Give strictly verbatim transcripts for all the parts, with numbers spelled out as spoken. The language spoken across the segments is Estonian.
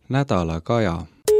Nädala Kaja.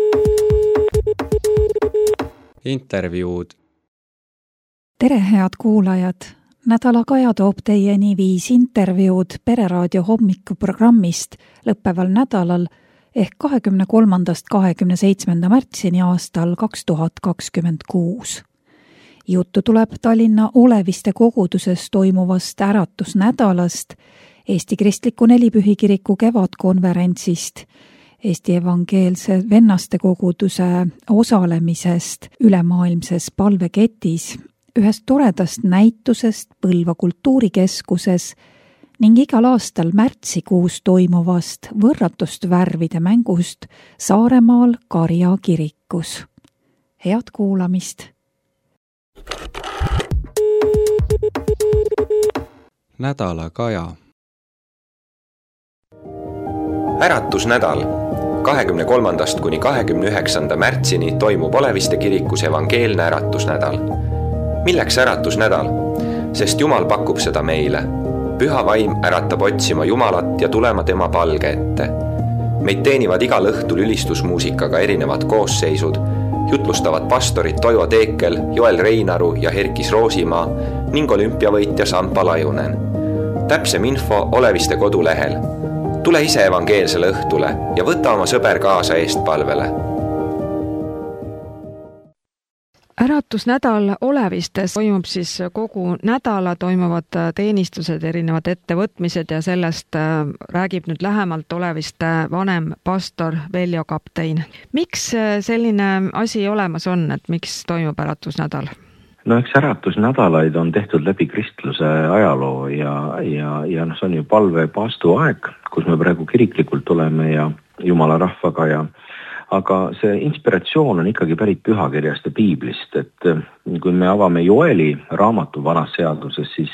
Intervjuud. Tere, head kuulajad! Nädala Kaja toob teieni viis intervjuud Pereraadio hommikuprogrammist lõppeval nädalal ehk kahekümne kolmandast kahekümne seitsmenda märtsini aastal kaks tuhat kakskümmend kuus. Juttu tuleb Tallinna Oleviste koguduses toimuvast äratusnädalast, Eesti Kristliku Nelipühikiriku kevadkonverentsist, Eesti Evangeelse Vennaste koguduse osalemisest ülemaailmses palveketis, ühest toredast näitusest Põlva kultuurikeskuses ning igal aastal märtsikuus toimuvast võrratust värvide mängust Saaremaal Karja kirikus. Head kuulamist! Nädala Kaja. Äratusnädal. kahekümne kolmandast kuni kahekümne üheksanda märtsini toimub Oleviste kirikus evangeelne äratusnädal. Milleks äratusnädal? Sest Jumal pakub seda meile. Püha vaim äratab otsima Jumalat ja tulema tema palge ette. Meid teenivad igal õhtul ülistusmuusikaga erinevad koosseisud, jutlustavad pastorid Toivo Teekel, Joel Reinaru ja Herkis Roosimaa ning olümpiavõitja Sampa Lajunen. Täpsem info Oleviste kodulehel. Tule ise evangeelsele õhtule ja võta oma sõber kaasa eestpalvele. Äratusnädal Olevistes toimub siis kogu nädala, toimuvad teenistused, erinevad ettevõtmised ja sellest räägib nüüd lähemalt Oleviste vanem pastor Veljo Kaptein. Miks selline asi olemas on, et miks toimub äratusnädal? No eks äratusnädalaid on tehtud läbi kristluse ajaloo ja, ja, ja no, see on ju palve paastu aeg, kus me praegu kiriklikult oleme ja Jumala rahvaga ja aga see inspiratsioon on ikkagi pärit pühakirjast ja piiblist, et kui me avame Joeli raamatu vanas seaduses, siis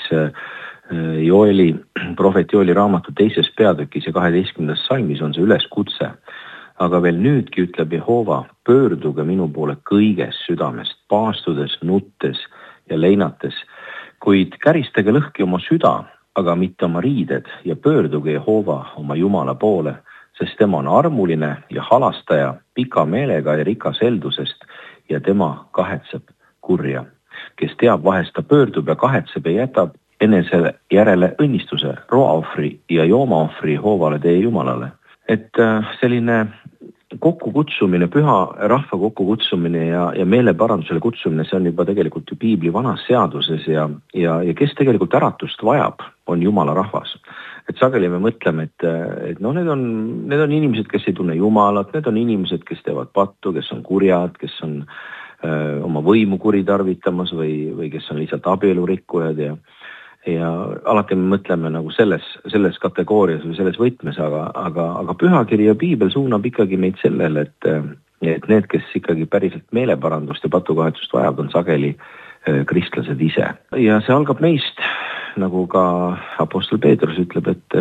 Joeli, prohvet Joeli raamatu teises peatükis ja kaheteistkümnendas salmis on see üleskutse. Aga veel nüüdki ütleb Jehova, pöörduge minu poole kõiges südamest, paastudes, nuttes ja leinates, kuid käristage lõhki oma süda, aga mitte oma riided ja pöörduge Jehova oma Jumala poole, sest tema on armuline ja halastaja, pika meelega ja rikas heldusest ja tema kahetseb kurja. Kes teab, vahest ta pöördub ja kahetseb ja jätab enese järele õnnistuse, roaohvri ja joomaohvri hoovale teie Jumalale. Et selline kokkukutsumine, püha rahva kokkukutsumine ja, ja meeleparandusele kutsumine, see on juba tegelikult ju piibli vanas seaduses ja, ja, ja kes tegelikult äratust vajab, on Jumala rahvas. Et sageli me mõtleme, et, et no, need, on, need on inimesed, kes ei tunne Jumalat, need on inimesed, kes teevad pattu, kes on kurjad, kes on öö, oma võimu kuritarvitamas või, või kes on lihtsalt abielurikkujad ja Ja alati me mõtleme nagu selles, selles kategoorias või selles võtmes, aga, aga, aga pühakiri ja piibel suunab ikkagi meid sellele, et, et need, kes ikkagi päriselt meeleparandust ja patukahetsust vajab, on sageli kristlased ise. Ja see algab meist, nagu ka apostel Peetrus ütleb, et,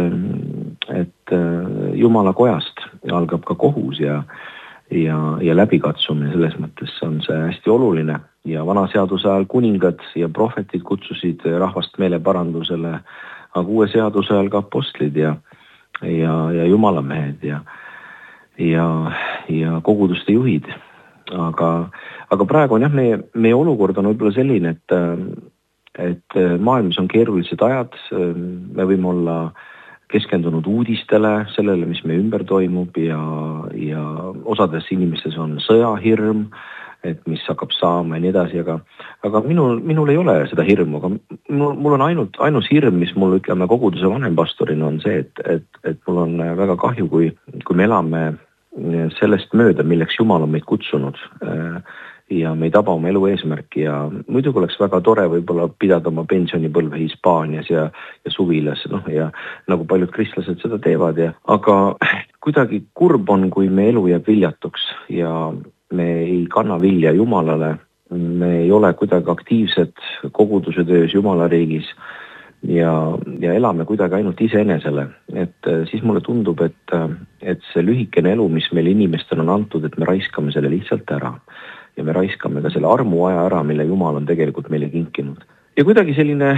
et Jumala kojast algab ka kohus ja ja, ja läbikatsumine, selles mõttes on see hästi oluline. Ja vana seaduse ajal kuningad ja prohvetid kutsusid rahvast meeleparandusele, aga uue seaduse ajal ka apostlid ja, ja, ja jumalamehed ja, ja, ja koguduste juhid. Aga, aga praegu on jah, meie, meie olukord on võib-olla selline, et, et maailmas on keerulised ajad, me võime olla keskendunud uudistele, sellele, mis me ümber toimub ja, ja osades inimestes on sõjahirm, et mis hakkab saama ja nii edasi, aga, aga minul, minul ei ole seda hirmu, aga mul, mul on ainult, ainus hirm, mis mul ütleme koguduse vanempastorina on see, et, et, et mul on väga kahju, kui, kui me elame sellest mööda, milleks Jumal on meid kutsunud ja me ei taba oma elu eesmärki ja muidugi oleks väga tore võib-olla pidada oma pensionipõlve Hispaanias ja, ja suvilas, noh, ja nagu paljud kristlased seda teevad ja, aga kuidagi kurb on, kui me elu jääb viljatuks ja me ei kanna vilja Jumalale, me ei ole kuidagi aktiivsed koguduse töös Jumala riigis ja, ja elame kuidagi ainult iseenesele. Et siis mulle tundub, et, et see lühikene elu, mis meil inimestel on antud, et me raiskame selle lihtsalt ära. Ja me raiskame ka selle armuaja ära, mille Jumal on tegelikult meile kinkinud. Ja kuidagi selline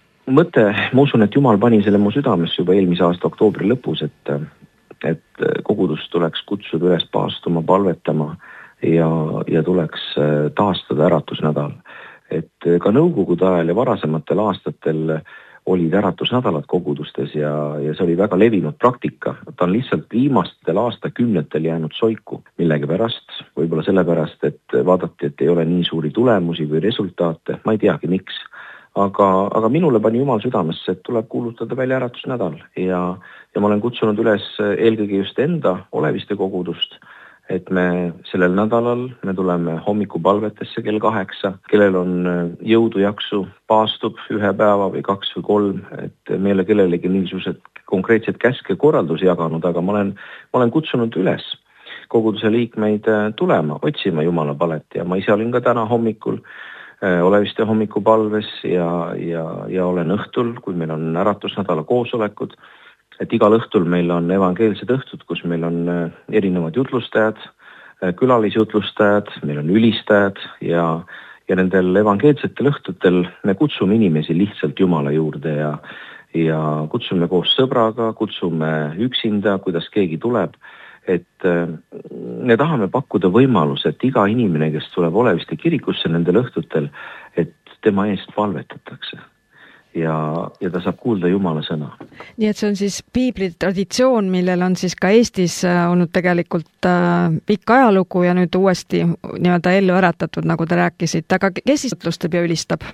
mõte, ma usun, et Jumal pani selle mu südames juba eelmise aasta oktoobri lõpus, et, et kogudust tuleks kutsuda üles paastuma, palvetama ja, ja tuleks taastada äratusnädal. Et ka nõukogude ajal ja varasematel aastatel olid äratusnädalad kogudustes ja, ja see oli väga levinud praktika. Ta on lihtsalt viimastel aastakümnetel jäänud soiku millegi pärast, võib-olla sellepärast, et vaadati, et ei ole nii suuri tulemusi või resultaate, ma ei teagi miks. Aga, aga minule pani Jumal südamesse, et tuleb kuulutada välja äratusnädal ja, ja ma olen kutsunud üles eelkõige just enda oleviste kogudust, et me sellel nädalal me tuleme hommikupalvetesse kell kaheksa, kellel on jõudu jaksu, paastub ühe päeva või kaks või kolm, et me ei ole kellelegi mingisugused konkreetsed käske korraldusi jaganud, aga ma olen, ma olen kutsunud üles koguduse liikmeid tulema, otsima Jumala palet ja ma ise olin ka täna hommikul oleviste hommikupalves ja, ja, ja olen õhtul, kui meil on äratusnädala koosolekud, et igal õhtul meil on evangeelsed õhtud, kus meil on erinevad jutlustajad, külalisjutlustajad, meil on ülistajad ja, ja nendel evangeelsetel õhtutel me kutsume inimesi lihtsalt Jumala juurde ja, ja kutsume koos sõbraga, kutsume üksinda, kuidas keegi tuleb, et me tahame pakkuda võimaluse, et iga inimene, kes tuleb oleviste kirikusse nendel õhtutel, et tema eest palvetatakse. Ja, ja ta saab kuulda Jumala sõna. Nii et see on siis piibli traditsioon, millel on siis ka Eestis olnud tegelikult pikk ajalugu ja nüüd uuesti nii-öelda ellu äratatud, nagu te rääkisite. Aga kes siis jutlustab ja ülistab?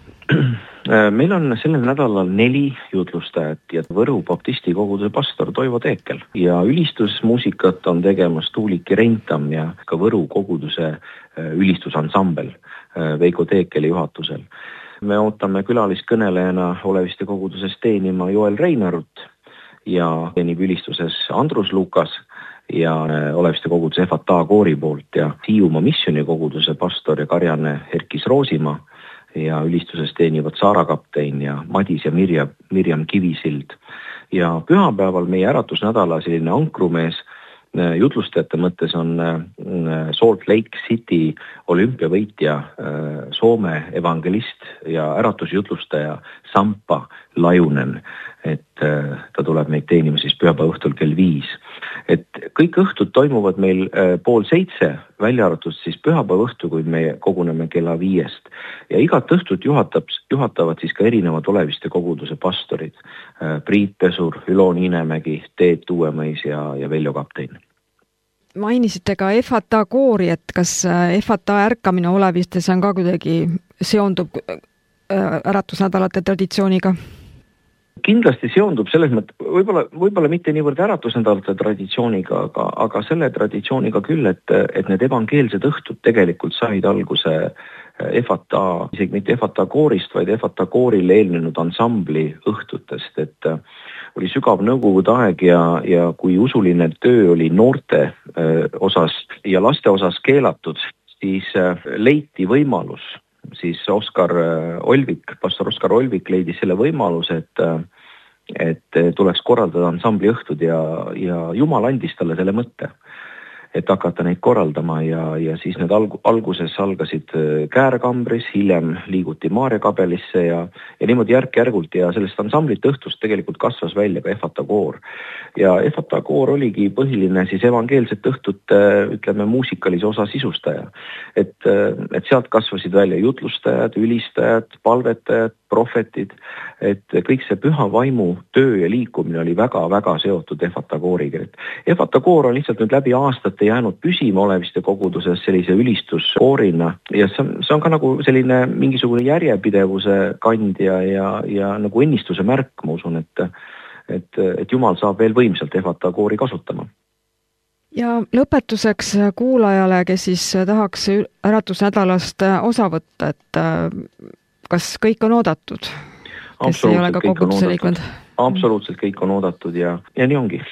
Meil on sellel nädalal neli jutlustajat ja Võru baptisti koguduse pastor Toivo Teekel ja ülistusmuusikat on tegemas Tuuliki Rentam ja ka Võru koguduse ülistusansambel Veiko Teekeli juhatusel. Me ootame külaliskõnelejana oleviste koguduses teenima Joel Reinarut ja teenib ülistuses Andrus Lukas ja oleviste koguduse F A T A koori poolt ja Hiiumaa missiooni koguduse pastor ja karjane Herkis Roosimaa ja ülistuses teenivad Saara kaptein ja Madis ja Mirjam, Mirjam Kivisild. Ja pühapäeval meie äratusnädala selline ankrumees jutlustajate mõttes on Salt Lake City olümpiavõitja, Soome evangelist ja äratusjutlustaja Sampa Lajunen, et ta tuleb meid teenima siis pühapäeva õhtul kell viis. Et kõik õhtud toimuvad meil pool seitse, välja arvatud siis pühapäeva õhtu, kui me koguneme kella viiest. Ja igat õhtut juhatab, juhatavad siis ka erinevad oleviste koguduse pastorid, Priit Pesur, Ülo Niinemägi, Teet Uuemõis ja, ja Veljo kaptein. Mainisite ka F A T A koori, et kas F A T A ärkamine olevistes on ka kuidagi seondub äratusnädalate traditsiooniga? Kindlasti seondub selles mõttes, võib-olla, võib-olla mitte niivõrd äratusnädalate traditsiooniga, aga, aga selle traditsiooniga küll, et, et need evangeelsed õhtud tegelikult said alguse F A T A, isegi mitte F A T A koorist, vaid F A T A koorile eelnenud ansambli õhtutest, et oli sügav nõukogude aeg ja, ja kui usuline töö oli noorte osas ja laste osas keelatud, siis leiti võimalus, siis Oskar Olvik, pastor Oskar Olvik leidis selle võimaluse, et, et tuleks korraldada ansambli õhtud ja, ja Jumal andis talle selle mõtte, et hakata neid korraldama ja, ja siis need alg, alguses algasid Käärkambris, hiljem liiguti Maarja kabelisse ja, ja niimoodi järk-järgult ja sellest ansamblite õhtust tegelikult kasvas välja ka F A T A koor. Ja F A T A koor oligi põhiline siis evangeelset õhtut, ütleme, muusikalise osa sisustaja. Et, et sealt kasvasid välja jutlustajad, ülistajad, palvetajad, prohvetid, et kõik see püha vaimu töö ja liikumine oli väga-väga seotud F A T A kooriga. F A T A koor on lihtsalt nüüd läbi aastate jäänud püsima oleviste koguduses sellise ülistuskoorina ja see on, see on ka nagu selline mingisugune järjepidevuse kandja ja, ja nagu õnnistuse märk, ma usun, et, et, et Jumal saab veel võimsalt F A T A koori kasutama. Ja lõpetuseks kuulajale, kes siis tahaks äratusnädalast osa võtta, et kas kõik on oodatud? Kes ei ole ka koguduse liikmed? Absoluutselt kõik on oodatud ja, ja nii ongi.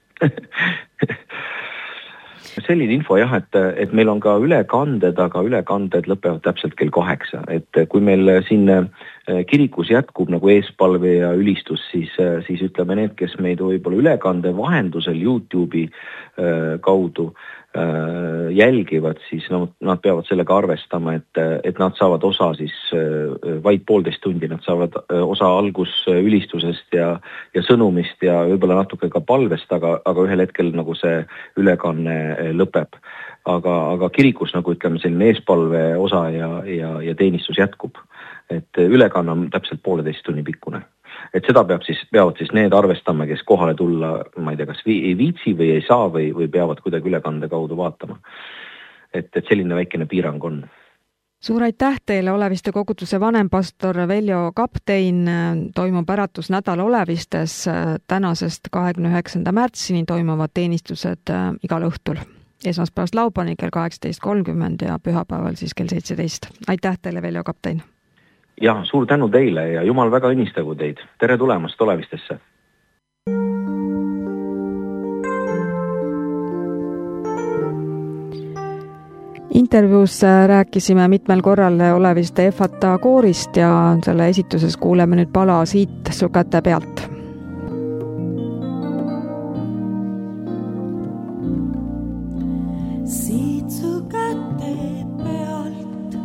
Selline info jah, et, et meil on ka ülekanded, aga ülekanded lõpevad täpselt kell kaheksa. Et kui meil siin kirikus jätkub nagu eespalve ja ülistus, siis, siis ütleme need, kes meid võib-olla ülekande vahendusel YouTube'i kaudu jälgivad, siis no, nad peavad sellega arvestama, et, et nad saavad osa siis vaid poolteist tundi, nad saavad osa algusülistusest ja, ja sõnumist ja võib-olla natuke ka palvest, aga, aga ühel hetkel nagu see ülekanne lõpeb. Aga, aga kirikus nagu ütleme selline eespalve osa ja, ja, ja teenistus jätkub. Et ülekanne on täpselt pooleteist tunni pikkune. Et seda peab siis, peavad siis need arvestama, kes kohale tulla, ma ei tea, kas ei viitsi või ei saa või, või peavad kuidagi ülekande kaudu vaatama. Et, et selline väikene piirang on. Suur aitäh teile, Oleviste koguduse vanempastor Veljo Kaptein. Toimub äratusnädal Olevistes. Tänasest kahekümne üheksanda märtsini toimuvad teenistused igal õhtul. Esmaspäevast laupäevani kell kaheksateist kolmkümmend ja pühapäeval siis kell seitseteist. Aitäh teile, Veljo Kaptein! Ja, suur tänu teile ja Jumal väga õnnistagu teid. Tere tulemast Olevistesse! Intervjuus rääkisime mitmel korral Oleviste Efata koorist ja selle esituses kuuleme nüüd pala Siit su käte pealt. Siit su käte pealt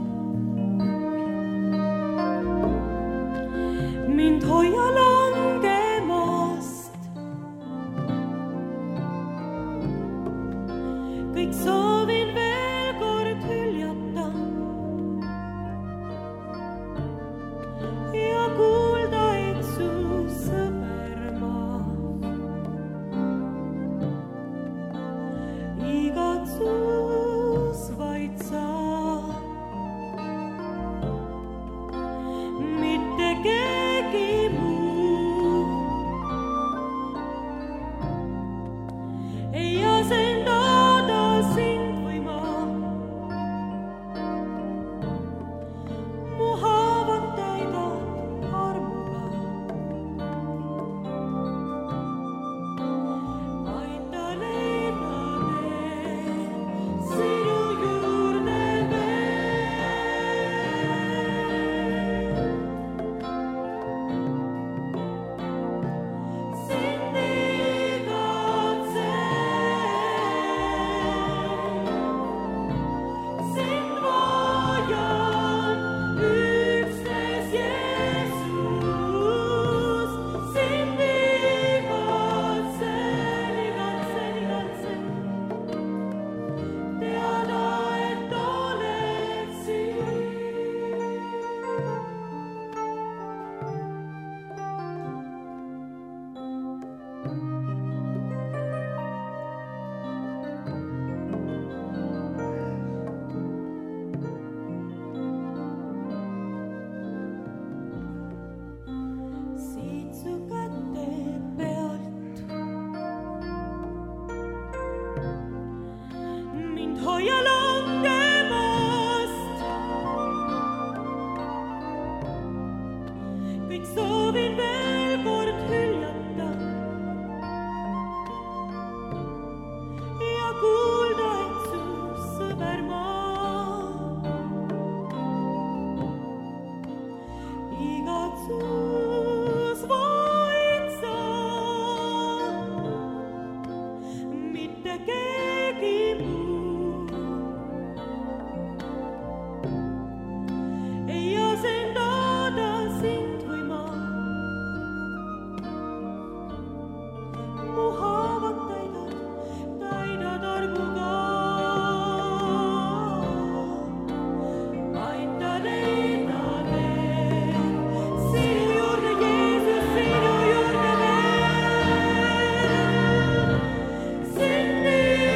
mind hoia langemast. Kõik soovin veel kord hüljata ja kuulda, et su sõber ma igatsus vaid sa. Mitte keegi muu ei asendada sind või ma. Mu haavad täidad armuga. Aita leida veel sinu juurde sind igatsen, sind vajan üksnes Jeesus, sind igatsen, igatsen, igatsen, teada, et oled siin. Siit su käte pealt mind hoia langemast. Kõik soovin veel kord hüljata ja kuulda, et su sõber ma igatsus vaid sa. Mitte keegi muu ei asendada sind või ma. Mu haavad täidad, täidad armuga. Aita leida veel sinu juurde, Jeesus, sinu juurde veel. Sind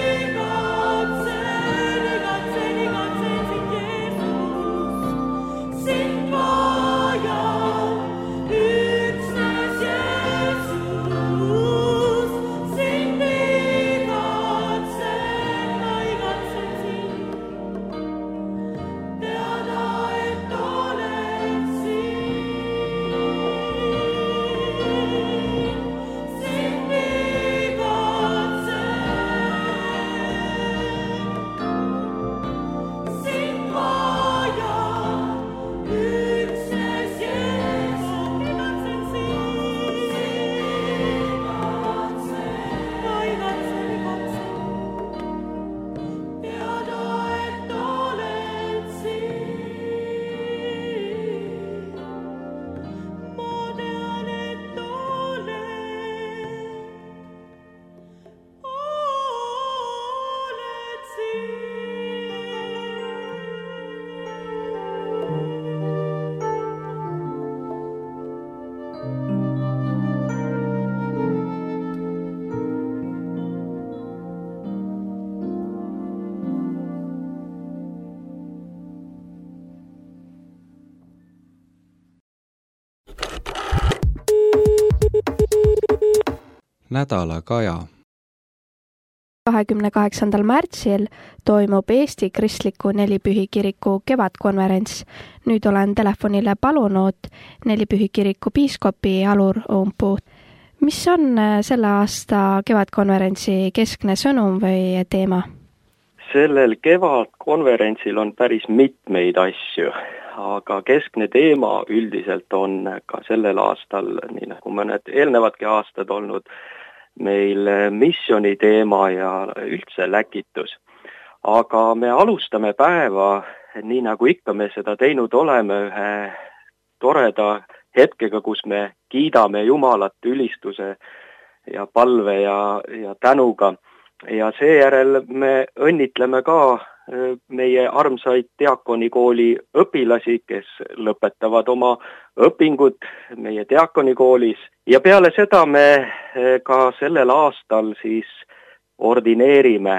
nädalakaja. kahekümne kaheksandal märtsil toimub Eesti Kristliku Nelipühi Kiriku kevadkonverents. Nüüd olen telefonile palunud Nelipühi Kiriku piiskopi Alur Uumpuu. Mis on selle aasta kevadkonverentsi keskne sõnum või teema? Sellel kevadkonverentsil on päris mitmeid asju, aga keskne teema üldiselt on ka sellel aastal, nii nagu mõned eelnevadki aastad olnud, meil missiooni teema ja üldse läkitus. Aga me alustame päeva, nii nagu ikka me seda teinud oleme, ühe toreda hetkega, kus me kiidame Jumalat ülistuse ja palve ja, ja tänuga. Ja seejärel me õnnitleme ka meie armsaid diakonikooli õpilasi, kes lõpetavad oma õpingud meie diakonikoolis. Ja peale seda me ka sellel aastal siis ordineerime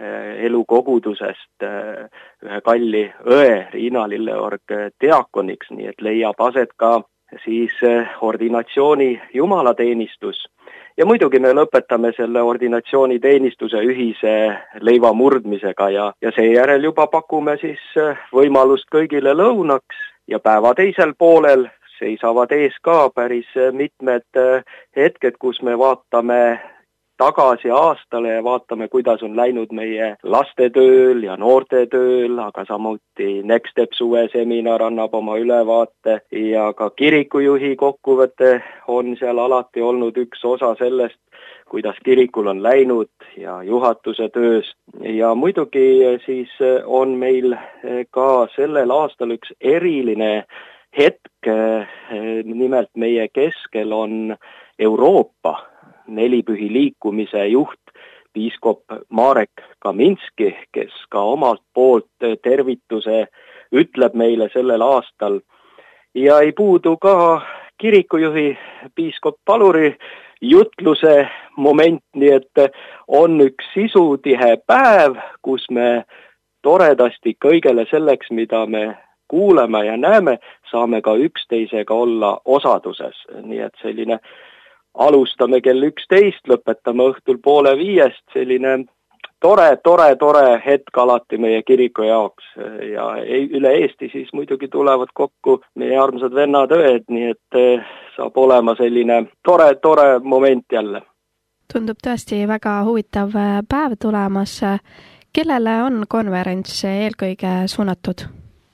elukogudusest ühe kalli õe Riina Lilleorg diakoniks, nii et leiab aset ka siis ordinatsiooni jumalateenistus. Ja muidugi me lõpetame selle ordinatsiooniteenistuse ühise leiva murdmisega ja, ja seejärel juba pakume siis võimalust kõigile lõunaks ja päeva teisel poolel seisavad ees ka päris mitmed hetked, kus me vaatame tagasi aastale ja vaatame, kuidas on läinud meie lastetööl ja noortetööl, aga samuti Next Step suveseminar annab oma ülevaate ja ka kirikujuhi kokkuvõte on seal alati olnud üks osa sellest, kuidas kirikul on läinud ja juhatuse töös. Ja muidugi siis on meil ka sellel aastal üks eriline hetk, nimelt meie keskel on Euroopa Nelipühi liikumise juht, piiskop Marek Kaminski, kes ka omalt poolt tervituse ütleb meile sellel aastal. Ja ei puudu ka kirikujuhi piiskop Paluri jutluse moment, nii et on üks sisutihe päev, kus me toredasti kõigele selleks, mida me kuuleme ja näeme, saame ka üksteisega olla osaduses. Nii et selline alustame kell üksteist, lõpetame õhtul poole viiest, selline tore, tore, tore hetk alati meie kiriku jaoks ja üle Eesti siis muidugi tulevad kokku meie armsad vennad-õed, nii et saab olema selline tore, tore moment jälle. Tundub tõesti väga huvitav päev tulemas. Kellele on konverents eelkõige suunatud?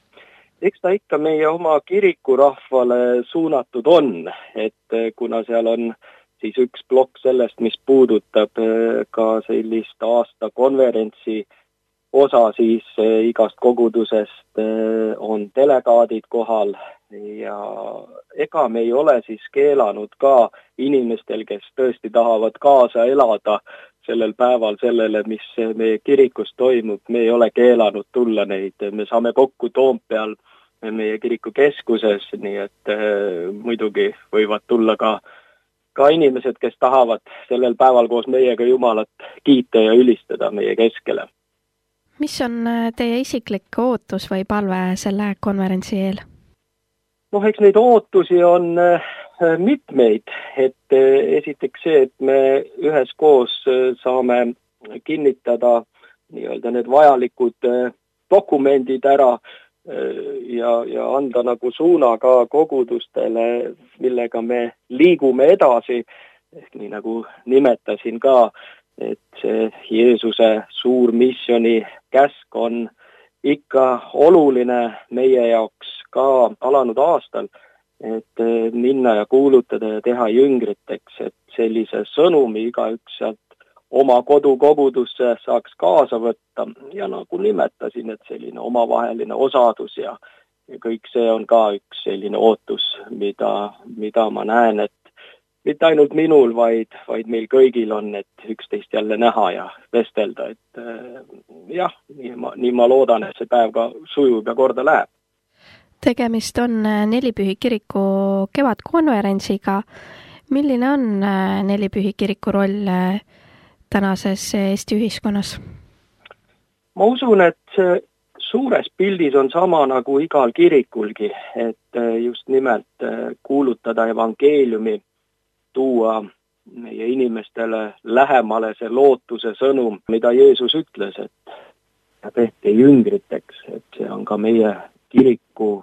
Eks ta ikka meie oma kirikurahvale suunatud on, et kuna seal on siis üks plokk sellest, mis puudutab ka sellist aasta konverentsi osa, siis igast kogudusest on delegaadid kohal ja ega me ei ole siis keelanud ka inimestel, kes tõesti tahavad kaasa elada sellel päeval sellele, mis meie kirikus toimub, me ei ole keelanud tulla neid, me saame kokku Toompeal meie kiriku keskuses, nii et äh, muidugi võivad tulla ka, ka inimesed, kes tahavad sellel päeval koos meiega Jumalat kiita ja ülistada meie keskele. Mis on teie isiklik ootus või palve selle konverentsi eel? Noh, eks neid ootusi on äh, mitmeid, et äh, esiteks see, et me üheskoos äh, saame kinnitada nii-öelda need vajalikud äh, dokumendid ära ja, ja anda nagu suuna ka kogudustele, millega me liigume edasi, ehk nii nagu nimetasin ka, et see Jeesuse suur missioni käsk on ikka oluline meie jaoks ka alanud aastal, et minna ja kuulutada ja teha jüngriteks, et sellise sõnumi igaüks sealt oma kodukogudusse saaks kaasa võtta ja nagu nimetasin, et selline omavaheline osadus ja, ja kõik see on ka üks selline ootus, mida, mida ma näen, et mitte ainult minul, vaid, vaid meil kõigil on, et üksteist jälle näha ja vestelda, et jah, nii ma, nii ma loodan, et see päev ka sujub ja korda läheb. Tegemist on Nelipühi kiriku kevadkonverentsiga. Milline on Nelipühi kiriku roll tänases Eesti ühiskonnas? Ma usun, et suures pildis on sama nagu igal kirikulgi, et just nimelt kuulutada evangeeliumi, tuua meie inimestele lähemale see lootuse sõnum, mida Jeesus ütles, et tehti jüngriteks, et see on ka meie kiriku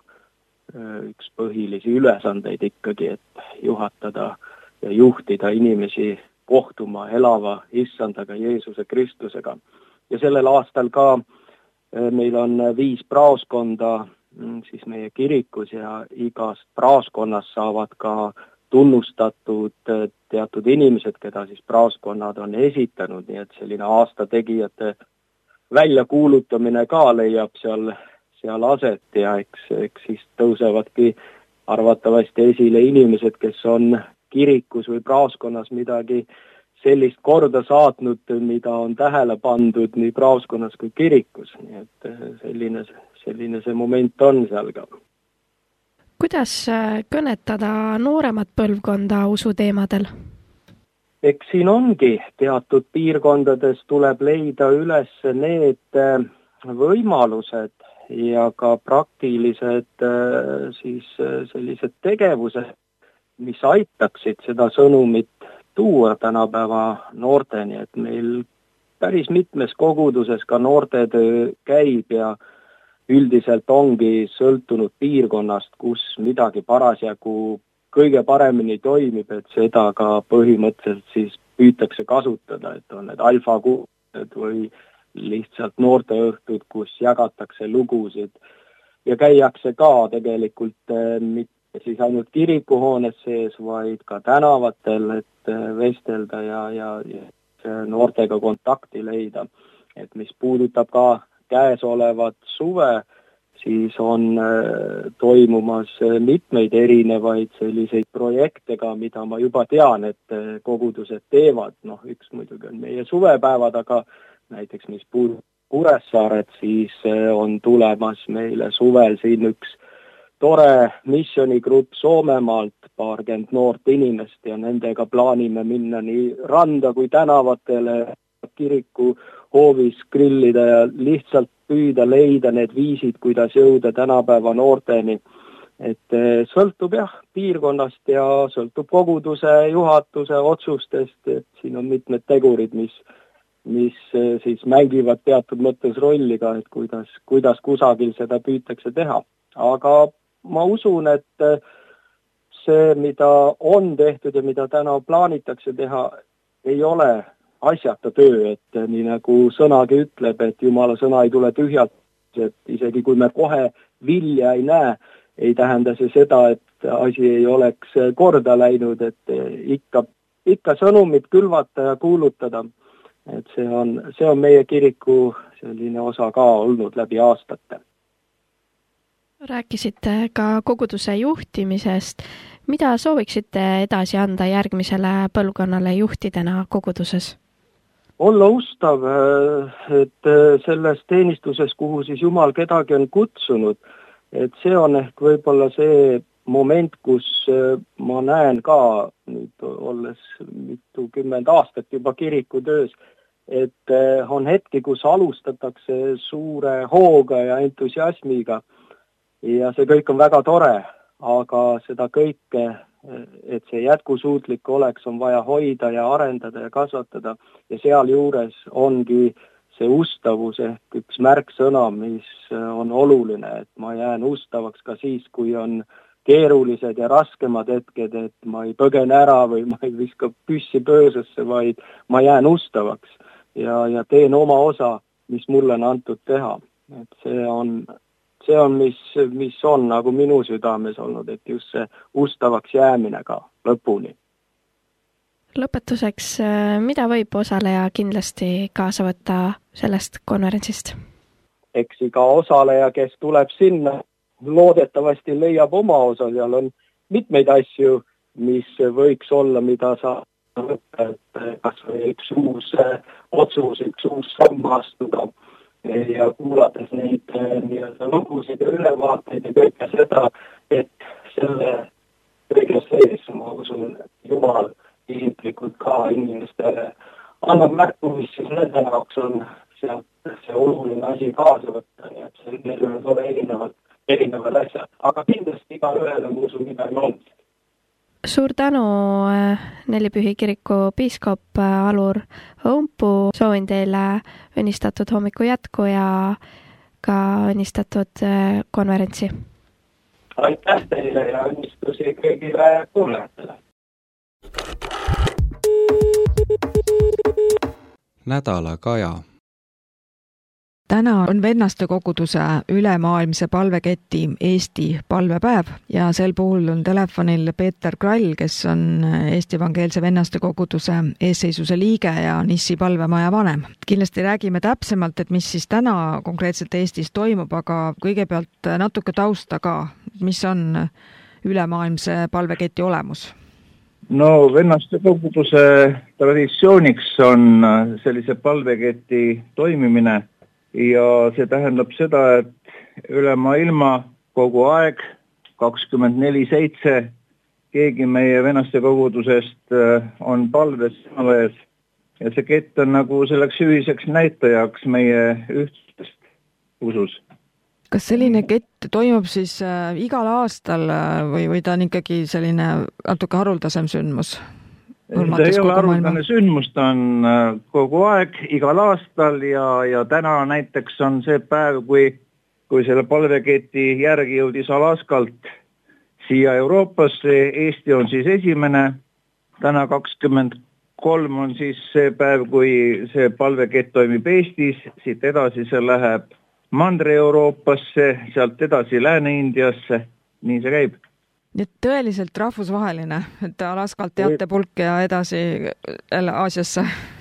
üks põhilisi ülesandeid ikkagi, et juhatada ja juhtida inimesi kohtuma elava issandaga Jeesuse Kristusega. Ja sellel aastal ka meil on viis praoskonda siis meie kirikus ja igast praoskonnas saavad ka tunnustatud teatud inimesed, keda siis praoskonnad on esitanud, nii et selline aastategijate väljakuulutamine ka leiab seal, seal aset ja eks, eks siis tõusevadki arvatavasti esile inimesed, kes on kirikus või praoskonnas midagi sellist korda saatnud, mida on tähele pandud nii praoskonnas kui kirikus, nii et selline, selline see moment on seal ka. Kuidas kõnetada nooremat põlvkonda usuteemadel? Eks siin ongi teatud piirkondades tuleb leida üles need võimalused ja ka praktilised siis sellised tegevused, mis aitaksid seda sõnumit tuua tänapäeva noorteni, et meil päris mitmes koguduses ka noortetöö käib ja üldiselt ongi sõltunud piirkonnast, kus midagi parasjagu kõige paremini toimib, et seda ka põhimõtteliselt siis püütakse kasutada, et on need alfakursed või lihtsalt noorteõhtud, kus jagatakse lugusid ja käiakse ka tegelikult mitte siis ainult kirikuhoones sees, vaid ka tänavatel, et vestelda ja, ja, ja noortega kontakti leida. Et mis puudutab ka käesolevat suve, siis on toimumas mitmeid erinevaid selliseid projekte ka, mida ma juba tean, et kogudused teevad. Noh, üks muidugi on meie suvepäevad, aga näiteks mis puudutab Kuressaaret, siis on tulemas meile suvel siin üks tore missionigrupp Soomemaalt, paarkümmend noort inimest ja nendega plaanime minna nii randa kui tänavatele, kiriku hoovis grillida ja lihtsalt püüda leida need viisid, kuidas jõuda tänapäeva noorteni. Et sõltub jah piirkonnast ja sõltub koguduse juhatuse otsustest, et siin on mitmed tegurid, mis, mis siis mängivad teatud mõttes rolli ka, et kuidas, kuidas kusagil seda püütakse teha. Aga ma usun, et see, mida on tehtud ja mida täna plaanitakse teha, ei ole asjata töö, et nii nagu sõnagi ütleb, et Jumala sõna ei tule tühjalt, et isegi kui me kohe vilja ei näe, ei tähenda see seda, et asi ei oleks korda läinud, et ikka, ikka sõnumit külvata ja kuulutada. Et see on, see on meie kiriku selline osa ka olnud läbi aastate. Rääkisite ka koguduse juhtimisest. Mida sooviksite edasi anda järgmisele põlvkonnale juhtidena koguduses? Olla ustav, et selles teenistuses, kuhu siis Jumal kedagi on kutsunud, et see on ehk võib-olla see moment, kus ma näen ka, nüüd olles mitukümmend aastat juba kirikutöös, et on hetki, kus alustatakse suure hooga ja entusiasmiga ja see kõik on väga tore, aga seda kõike, et see jätkusuutlik oleks, on vaja hoida ja arendada ja kasvatada ja seal juures ongi see ustavus ehk üks märksõna, mis on oluline, et ma jään ustavaks ka siis, kui on keerulised ja raskemad hetked, et ma ei põgene ära või ma ei viska püssi pöösesse, vaid ma jään ustavaks ja, ja teen oma osa, mis mulle on antud teha. Et see on, see on mis, mis on nagu minu südames olnud, et just see ustavaks jäämine ka lõpuni. Lõpetuseks, mida võib osaleja kindlasti kaasa võtta sellest konverentsist? Eks iga osaleja, kes tuleb sinna, loodetavasti leiab oma osa, seal on mitmeid asju, mis võiks olla, mida sa võtta, et kas või üks uus otsus, üks uus samm astuda ja kuulates neid nii-öelda lugusid ja ülevaateid ja kõike seda, et selle kõige sees, ma usun, Jumal isiklikult ka inimestele annab märku, mis siis nende jaoks on sealt see oluline asi kaasa võtta, nii et see neil võivad olla erinevad, erinevad asjad, aga kindlasti iga ühele muusu midagi on. suur tänu, Nelipühi kiriku piiskop Alur Õunpuu, soovin teile õnnistatud hommiku jätku ja ka õnnistatud konverentsi. Aitäh teile ja õnnistusi kõigile kuulajatele. Nädala kaja. Täna on vennaste koguduse ülemaailmse palveketi Eesti palvepäev ja sel puhul on telefonil Peeter Krall, kes on Eesti Evangeelse vennaste koguduse eesseisuse liige ja Nissi palvemaja vanem. Kindlasti räägime täpsemalt, et mis siis täna konkreetselt Eestis toimub, aga kõigepealt natuke tausta ka, mis on ülemaailmse palveketi olemus? No vennaste koguduse traditsiooniks on sellise palveketi toimimine ja see tähendab seda, et üle maailma kogu aeg, kakskümmend neli seitse, keegi meie vennaste kogudusest on palves sõnaväes ja see kett on nagu selleks ühiseks näitajaks meie ühtsest usus. Kas selline kett toimub siis äh, igal aastal äh, või, või ta on ikkagi selline natuke haruldasem sündmus? See ei ole haruldane sündmus, ta on äh, kogu aeg, igal aastal ja, ja täna näiteks on see päev, kui, kui selle palveketi järgi jõudis Alaskalt siia Euroopasse. Eesti on siis esimene, täna kakskümmend kolm on siis see päev, kui see palvekett toimib Eestis, siit edasi see läheb Mandri-Euroopasse, sealt edasi Lääne-Indiasse, nii see käib. Nii et tõeliselt rahvusvaheline, et Alaskalt jatte pulk ja edasi jälle Aasiasse.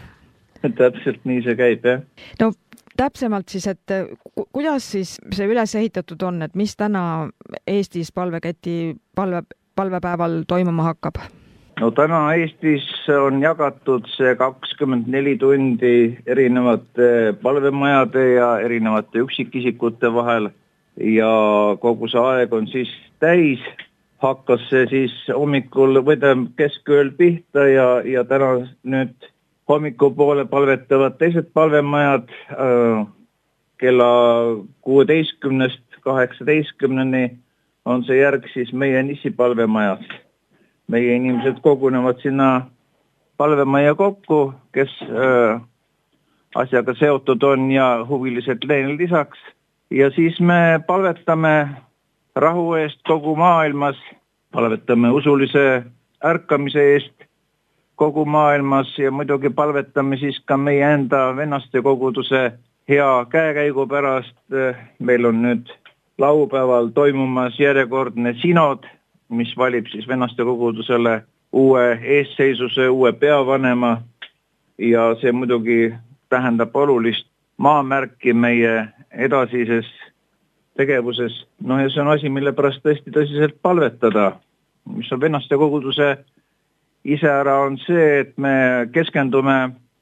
Täpselt nii see käib, jah. No täpsemalt siis, et kuidas siis see üles ehitatud on, et mis täna Eestis palveketi palve, palvepäeval toimuma hakkab? No täna Eestis on jagatud see kakskümmend neli tundi erinevate palvemajade ja erinevate üksikisikute vahel ja kogu see aeg on siis täis. Hakkas see siis hommikul või keskööl pihta ja, ja täna nüüd hommikupoole palvetavad teised palvemajad äh, kella kuueteistkümnest kaheksateistkümneni on see järg siis meie Nissi palvemajas. Meie inimesed kogunevad sinna palvemaja kokku, kes äh, asjaga seotud on ja huvilised leene lisaks. Ja siis me palvetame rahu eest kogu maailmas, palvetame usulise ärkamise eest kogu maailmas ja muidugi palvetame siis ka meie enda vennaste koguduse hea käekäigu pärast. Meil on nüüd laupäeval toimumas järjekordne sinod, mis valib siis vennaste kogudusele uue eesseisuse, uue peavanema ja see muidugi tähendab olulist maamärki meie edasises tegevuses. No ja see on asi, mille pärast tõesti tõsiselt palvetada. Mis on vennaste koguduse ise ära on see, et me keskendume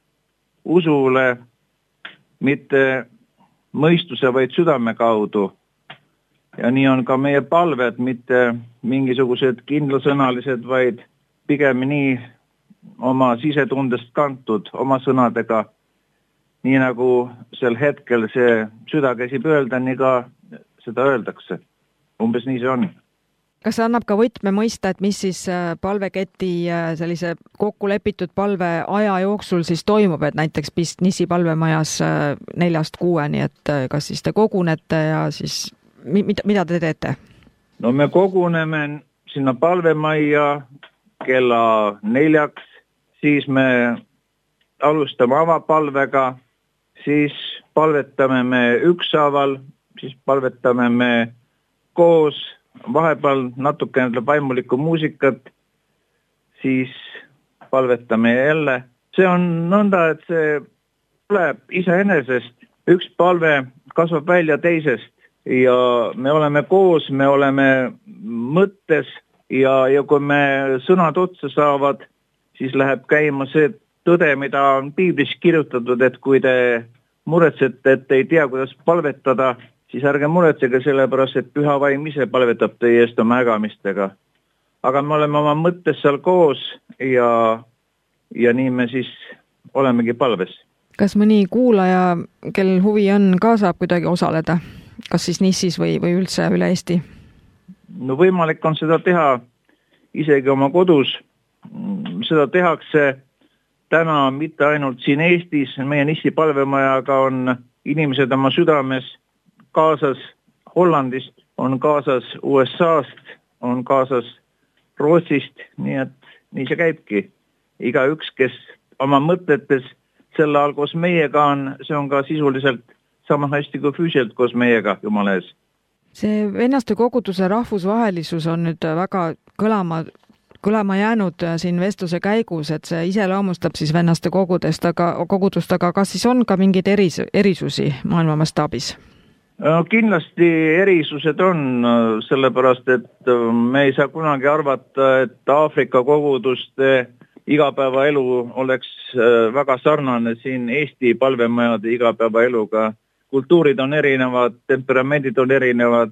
usule mitte mõistuse, vaid südame kaudu. Ja nii on ka meie palved, mitte mingisugused kindlasõnalised, vaid pigem nii oma sisetundest kantud, oma sõnadega. Nii nagu sel hetkel see süda käsib öelda, nii ka seda öeldakse. Umbes nii see on. Kas see annab ka võtme mõista, et mis siis palveketi sellise kokkulepitud palve aja jooksul siis toimub, et näiteks pist Nissi palvemajas neljast kuueni, et kas siis te kogunete ja siis mida, mida te teete? No me koguneme sinna palvemajja kella neljaks, siis me alustame avapalvega, siis palvetame me ükshaaval, siis palvetame me koos, vahepeal natuke vaimulikku muusikat, siis palvetame jälle. See on nõnda, et see tuleb iseenesest, üks palve kasvab välja teisest ja me oleme koos, me oleme mõttes ja, ja kui me sõnad otsa saavad, siis läheb käima see tõde, mida on piiblis kirjutatud, et kui te muretsete, et ei tea, kuidas palvetada, siis ärge muretsege sellepärast, et püha vaim ise palvetab teie eest oma ägamistega. Aga me oleme oma mõttes seal koos ja, ja nii me siis olemegi palves. Kas mõni kuulaja, kel huvi on, ka saab kuidagi osaleda? Kas siis Nissis või, või üldse üle Eesti? No võimalik on seda teha isegi oma kodus. Seda tehakse täna mitte ainult siin Eestis, meie Nissi palvemajaga on inimesed oma südames kaasas Hollandist, on kaasas U S A-st, on kaasas Rootsist, nii et nii see käibki. Iga üks, kes oma mõtetes selle all koos meiega on, see on ka sisuliselt sama hästi kui füüsiliselt koos meiega, Jumala ees. See vennaste koguduse rahvusvahelisus on nüüd väga kõlama, kõlama jäänud siin vestluse käigus, et see iseloomustab siis vennaste kogudest, aga, kogudust, aga kas siis on ka mingeid eris, erisusi maailma mastaabis? Kindlasti erisused on, sellepärast, et me ei saa kunagi arvata, et Aafrika koguduste igapäevaelu oleks väga sarnane siin Eesti palvemajade igapäevaeluga. Kultuurid on erinevad, temperamendid on erinevad,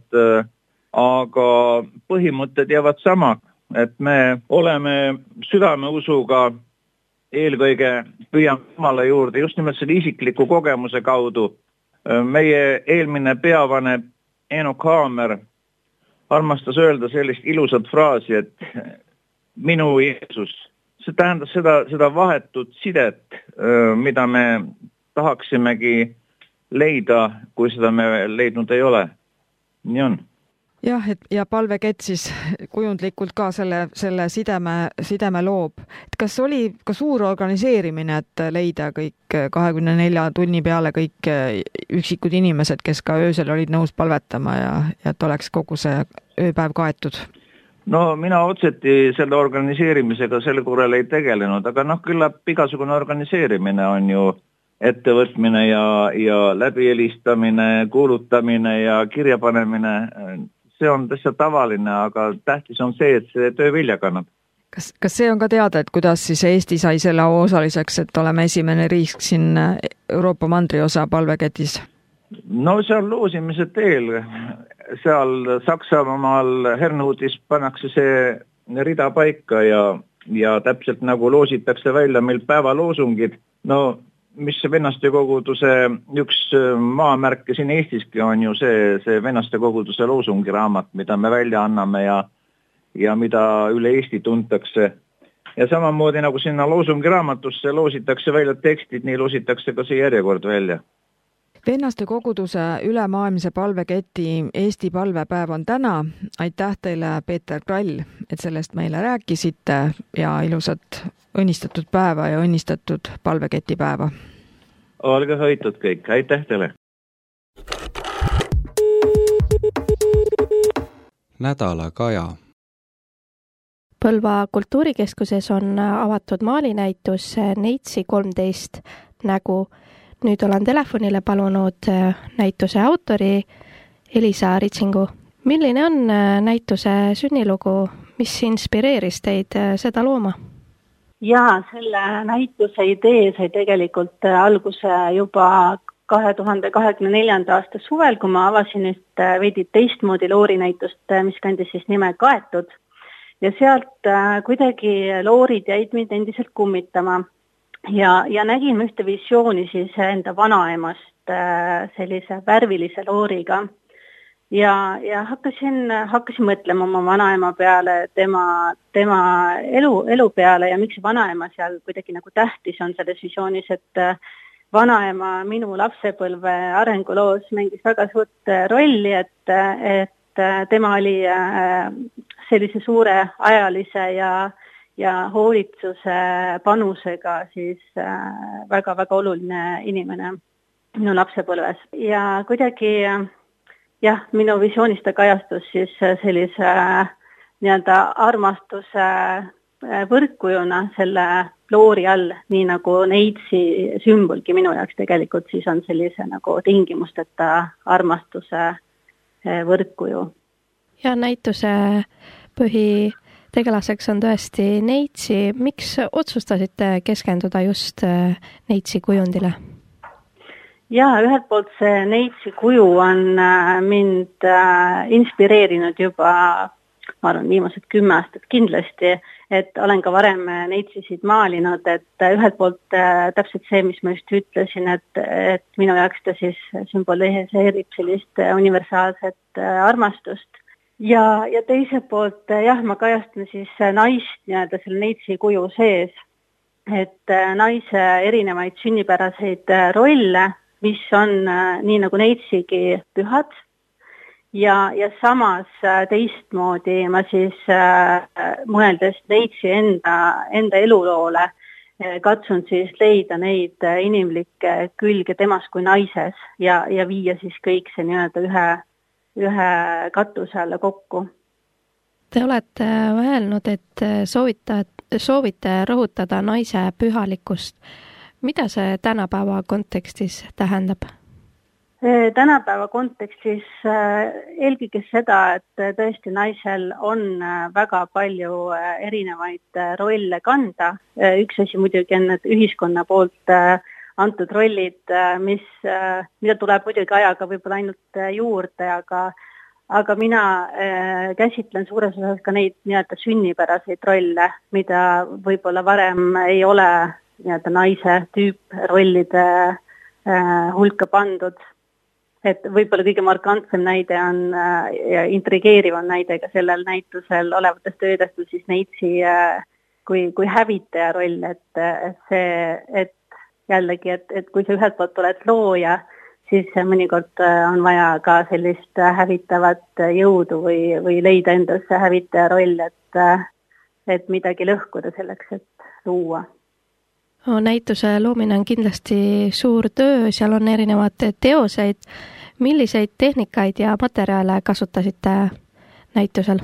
aga põhimõtted jäävad sama, et me oleme südameusuga eelkõige püüame Jumala juurde just nimelt selle isikliku kogemuse kaudu. Meie eelmine peavanem Eenok Haamer armastas öelda sellist ilusat fraasi, et minu Jeesus. See tähendas seda, seda vahetut sidet, mida me tahaksimegi leida, kui seda me leidnud ei ole. Nii on. Jah, et, ja palvekett siis kujundlikult ka selle, selle sideme, sideme loob. Et kas oli ka suur organiseerimine, et leida kõik kahekümne nelja tunni peale kõik üksikud inimesed, kes ka öösel olid nõus palvetama ja, ja et oleks kogu see ööpäev kaetud? No mina otseti selle organiseerimisega selle korral ei tegelenud, aga noh, küllap igasugune organiseerimine on ju ettevõtmine ja, ja läbielistamine, kuulutamine ja kirjapanemine. See on täitsa tavaline, aga tähtis on see, et see töö vilja kannab. Kas, kas see on ka teada, et kuidas siis Eesti sai selle osaliseks, et oleme esimene riik siin Euroopa mandriosa palveketis? No see on loosimise teel. Seal Saksamaal Herrnhutis pannakse see rida paika ja, ja täpselt nagu loositakse välja meil päevaloosungid. No mis see vennaste koguduse üks maamärke siin Eestiski on ju see, see vennaste koguduse loosungiraamat, mida me välja anname ja, ja mida üle Eesti tuntakse. Ja samamoodi nagu sinna loosungiraamatusse loositakse välja tekstid, nii loositakse ka see järjekord välja. Vennaste koguduse ülemaailmse palveketi Eesti palvepäev on täna. Aitäh teile, Peeter Krall, et sellest meile rääkisite ja ilusat õnnistatud päeva ja õnnistatud palveketi päeva. Olge hoitud kõik. Aitäh teile. Nädala kaja. Põlva kultuurikeskuses on avatud maalinäitus Neitsi kolmteist nägu. Nüüd olen telefonile palunud näituse autori Elisa Ritsingu. Milline on näituse sünnilugu, mis inspireeris teid seda looma? Jaa, selle näituse idee sai tegelikult alguse juba kahe tuhande kahekümne neljanda aasta suvel, kui ma avasin üht veidi teistmoodi loorinäitust, mis kandis siis nime Kaetud. Ja sealt kuidagi loorid jäid mind endiselt kummitama. Ja, ja nägin ühte visiooni siis enda vanaemast sellise värvilise looriga. Ja, ja hakkasin, hakkasin mõtlema oma vanaema peale, tema, tema elu, elu peale ja miks vanaema seal kuidagi nagu tähtis on selles visioonis, et vanaema minu lapsepõlve arenguloos mängis väga suurt rolli, et, et tema oli sellise suure ajalise ja ja hoolitsuse panusega siis väga-väga oluline inimene minu lapsepõlves. Ja kuidagi, jah, minu visioonis ta kajastus siis sellise nii-öelda armastuse võrkujuna selle loori all, nii nagu Neitsi sümbolgi minu jaoks tegelikult siis on sellise nagu tingimusteta armastuse võrkuju. Ja näituse põhi tegelaseks on tõesti Neitsi. Miks otsustasite keskenduda just Neitsi kujundile? Jaa, ühelt poolt see Neitsi kuju on mind inspireerinud juba, ma arvan, viimased kümme aastat kindlasti, et olen ka varem Neitsisid maalinud, et ühelt poolt täpselt see, mis ma just ütlesin, et, et minu jaoks ta siis sümboliseerib sellist universaalset armastust. ja, ja teiselt poolt jah, ma kajastan siis naist nii-öelda selle neitsi kuju sees, et naise erinevaid sünnipäraseid rolle, mis on nii nagu neitsigi pühad ja, ja samas teistmoodi ma siis mõeldes neitsi enda, enda eluloole katsun siis leida neid inimlikke külge temas kui naises ja, ja viia siis kõik see nii-öelda ühe, ühe katuse alla kokku. Te olete öelnud, et soovite, soovite rõhutada naise pühalikkust. Mida see tänapäeva kontekstis tähendab? Tänapäeva kontekstis eelkõige seda, et tõesti naisel on väga palju erinevaid rolle kanda. Üks asi muidugi on need ühiskonna poolt antud rollid, mis, mida tuleb muidugi ajaga võib-olla ainult juurde, aga, aga mina käsitlen suures osas ka neid nii-öelda sünnipäraseid rolle, mida võib-olla varem ei ole nii-öelda naise tüüprollide hulka pandud. Et võib-olla kõige markantsem näide on ja intrigeeriv on näide ka sellel näitusel olevatest töödest siis neitsi kui, kui hävitaja roll, et, et see, et jällegi, et, et kui sa ühelt poolt oled looja, siis mõnikord on vaja ka sellist hävitavat jõudu või, või leida endasse hävitaja roll, et, et midagi lõhkuda selleks, et luua. No, näituse loomine on kindlasti suur töö, seal on erinevad teoseid. Milliseid tehnikaid ja materjale kasutasite näitusel?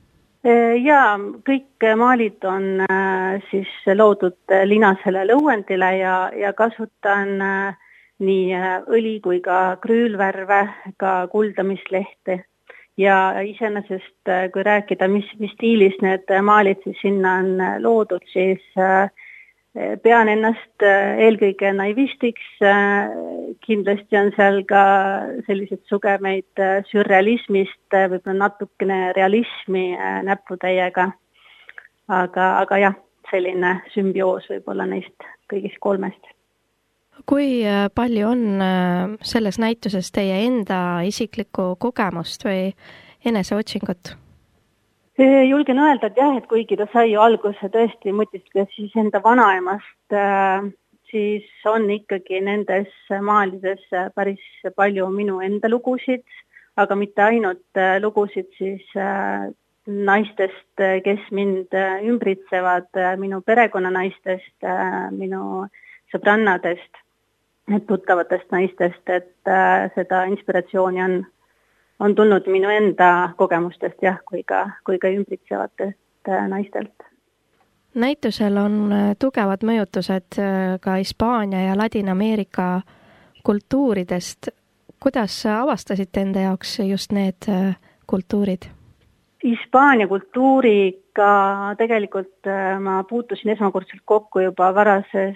Ja kõik maalid on siis loodud linasele lõuendile ja, ja kasutan nii õli kui ka krüülvärve, ka kuldamislehti. Ja iseenesest, kui rääkida, mis, mis stiilis need maalid siis sinna on loodud, siis pean ennast eelkõige naivistiks, kindlasti on seal ka sellised sugemeid sürrealismist, võib-olla natukene realismi näputäiega, aga, aga jah, selline sümbioos võib-olla neist kõigist kolmest. Kui palju on selles näituses teie enda isiklikku kogemust või eneseotsingut? Julgen öelda, et jah, et kuigi ta sai ju alguse tõesti mõtiskleda siis enda vanaemast, siis on ikkagi nendes maalides päris palju minu enda lugusid, aga mitte ainult lugusid siis naistest, kes mind ümbritsevad, minu perekonnanaistest, minu sõbrannadest, tuttavatest naistest, et seda inspiratsiooni on on tulnud minu enda kogemustest jah, kui ka, kui ka ümbritsevatest naistelt. Näitusel on tugevad mõjutused ka Hispaania ja Ladina-Ameerika kultuuridest. Kuidas avastasite enda jaoks just need kultuurid? Hispaania kultuuriga tegelikult ma puutusin esmakordselt kokku juba varases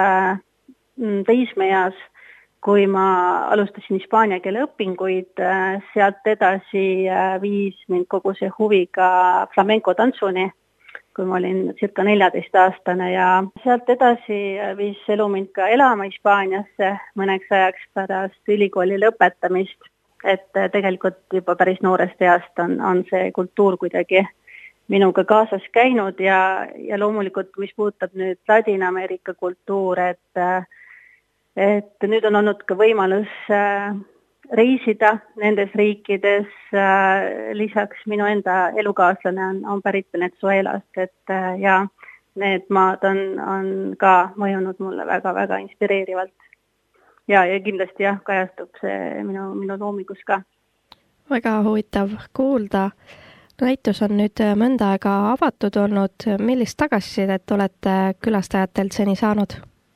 teismeeas, kui ma alustasin hispaania keele õpinguid, sealt edasi viis mind kogu see huvi ka flamenco tantsuni, kui ma olin circa neljateist aastane ja sealt edasi viis elu mind ka elama Hispaaniasse mõneks ajaks pärast ülikooli lõpetamist, et tegelikult juba päris noorest east on, on see kultuur kuidagi minuga kaasas käinud ja, ja loomulikult, mis puudutab nüüd Ladina-Ameerika kultuur, et et nüüd on olnud ka võimalus reisida nendes riikides, lisaks minu enda elukaaslane on, on pärit Venezuelast, et ja need maad on, on ka mõjunud mulle väga-väga inspireerivalt. Ja, ja kindlasti jah, kajastub see minu, minu loomingus ka. Väga huvitav kuulda. Näitus on nüüd mõnda aega avatud olnud. Millist tagasisidet olete külastajatelt seni saanud?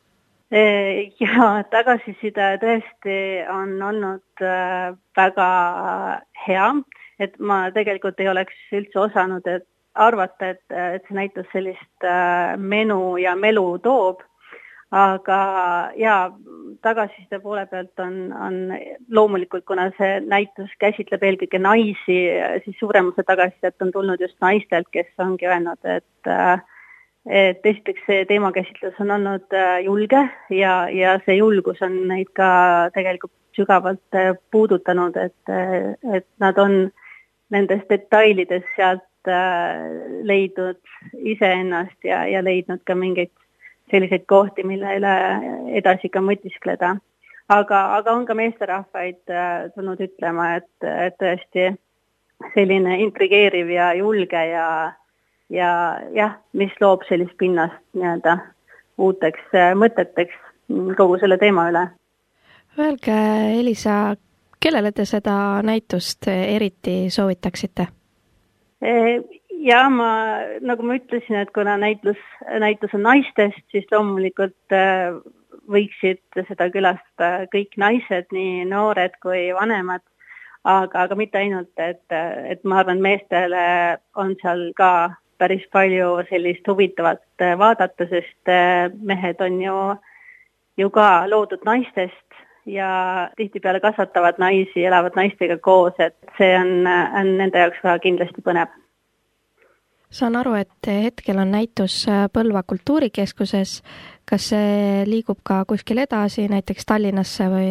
Ja tagasiside tõesti on olnud väga hea, et ma tegelikult ei oleks üldse osanud et arvata, et, et see näitus sellist menu ja melu toob, aga ja tagasiside poole pealt on, on loomulikult, kuna see näitus käsitleb eelkõige naisi, siis suuremuse tagasisidet on tulnud just naistelt, kes ongi öelnud, et et esiteks see teemakäsitlus on olnud julge ja, ja see julgus on neid ka tegelikult sügavalt puudutanud, et, et nad on nendest detailidest sealt leidnud iseennast ja, ja leidnud ka mingeid selliseid kohti, mille üle edasi ka mõtiskleda. Aga, aga on ka meesterahvaid tulnud ütlema, et, et tõesti selline intrigeeriv ja julge ja, ja jah, mis loob sellist pinnast nii-öelda uuteks mõteteks kogu selle teema üle. Öelge, Elisa, kellele te seda näitust eriti soovitaksite? Ja ma, nagu ma ütlesin, et kuna näitlus, näitus on naistest, siis loomulikult võiksid seda külastada kõik naised, nii noored kui vanemad, aga, aga mitte ainult, et, et ma arvan, meestele on seal ka päris palju sellist huvitavat vaadata, sest mehed on ju, ju ka loodud naistest ja tihtipeale kasvatavad naisi, elavad naistega koos, et see on, on nende jaoks ka kindlasti põnev. Saan aru, et hetkel on näitus Põlva kultuurikeskuses. Kas see liigub ka kuskil edasi, näiteks Tallinnasse või?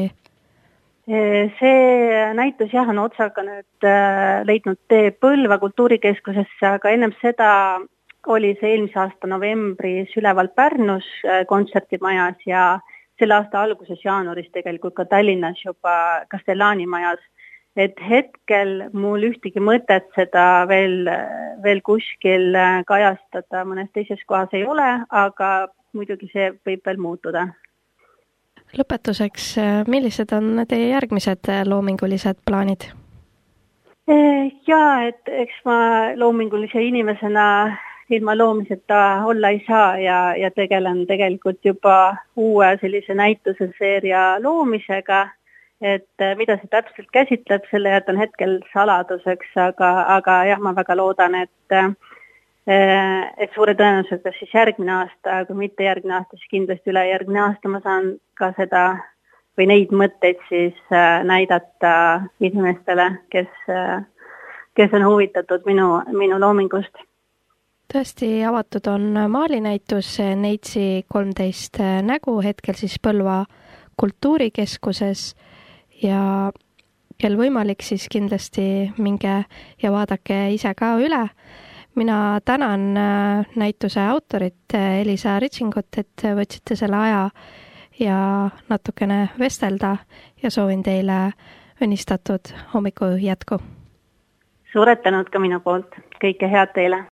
See näitus jah on otsaga nüüd leidnud tee Põlva kultuurikeskusesse, aga ennem seda oli see eelmise aasta novembris üleval Pärnus kontsertimajas ja selle aasta alguses jaanuaris tegelikult ka Tallinnas juba Castellani majas. Et hetkel mul ühtegi mõtet seda veel, veel kuskil kajastada mõnes teises kohas ei ole, aga muidugi see võib veel muutuda. Lõpetuseks, millised on teie järgmised loomingulised plaanid? Ja, et eks ma loomingulise inimesena ilma loomiseta olla ei saa ja, ja tegelen tegelikult juba uue sellise näituse seeria loomisega, et mida see täpselt käsitleb, selle jätan hetkel saladuseks, aga, aga jah, ma väga loodan, et, et suure tõenäosusega siis järgmine aasta, kui mitte järgmine aasta, siis kindlasti üle järgmine aasta ma saan ka seda või neid mõtteid siis näidata inimestele, kes, kes on huvitatud minu, minu loomingust. Tõesti avatud on maalinäitus Neitsi kolmteist nägu, hetkel siis Põlva kultuurikeskuses ja kel võimalik, siis kindlasti minge ja vaadake ise ka üle. Mina tänan näituse autorit Elisa Ritsingut, et võtsite selle aja ja natukene vestelda ja soovin teile õnnistatud hommiku jätku. Suured tänud ka minu poolt. Kõike head teile.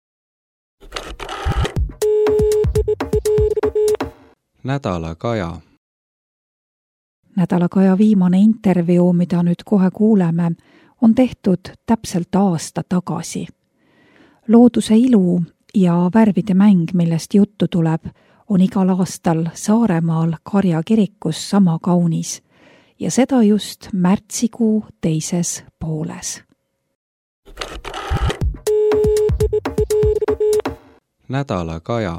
Nädalakaja. Nädalakaja viimane intervjuu, mida nüüd kohe kuuleme, on tehtud täpselt aasta tagasi. Looduse ilu ja värvide mäng, millest juttu tuleb, on igal aastal Saaremaal Karja kirikus sama kaunis ja seda just märtsikuu teises pooles. Nädalakaja.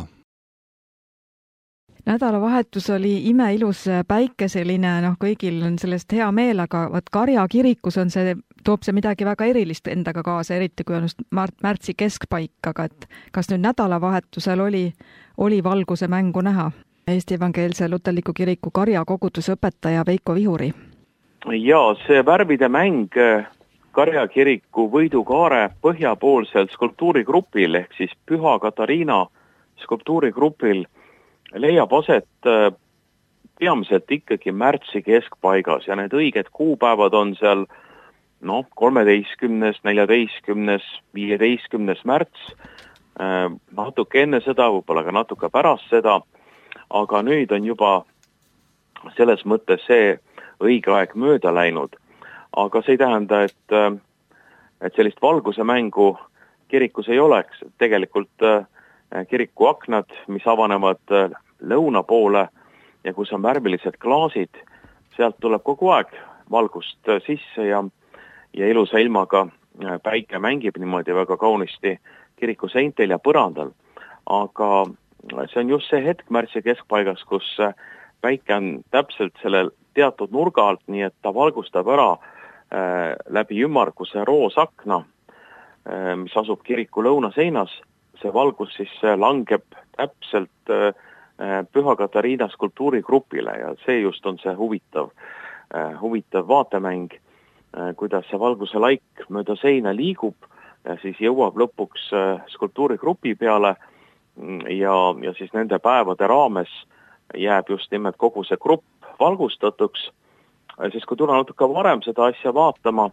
Nädalavahetus oli imeilus päikeseline, noh kõigil on sellest hea meel, aga võt Karja kirikus on see, toob see midagi väga erilist endaga kaasa, eriti kui on just märtsi keskpaik, aga et kas nüüd nädalavahetusel oli, oli valguse mängu näha? Eesti Evangeelse Luterliku kiriku Karja koguduse õpetaja Veiko Vihuri. Ja see värvide mäng Karja kiriku Võidukaare põhjapoolsel skulptuurigrupil ehk siis Püha Katariina skulptuurigrupil leiab aset peamiselt ikkagi märtsi keskpaigas ja need õiged kuupäevad on seal no, kolmeteistkümnes, neljateistkümnes, viieteistkümnes märts, natuke enne seda, võib-olla ka natuke pärast seda, aga nüüd on juba selles mõttes see õige aeg mööda läinud. Aga see ei tähenda, et, et sellist valguse mängu kirikus ei oleks. Tegelikult kiriku aknad, mis avanevad lõuna poole ja kus on värvilised klaasid, sealt tuleb kogu aeg valgust sisse ja, ja ilusa ilmaga päike mängib niimoodi väga kaunisti kiriku seintel ja põrandal. Aga see on just see hetk märtsi keskpaigas, kus päike on täpselt sellel teatud nurga alt, nii et ta valgustab ära äh, läbi ümmarguse roosakna, äh, mis asub kiriku lõunaseinas. See valgus siis langeb täpselt äh, Püha Katariina skulptuurigrupile ja see just on see huvitav, äh, huvitav vaatemäng. kuidas see valguse laik mööda seina liigub ja siis jõuab lõpuks skulptuurigrupi peale ja, ja siis nende päevade raames jääb just nimelt kogu see grupp valgustatuks. Siis kui tulla natuke varem seda asja vaatama,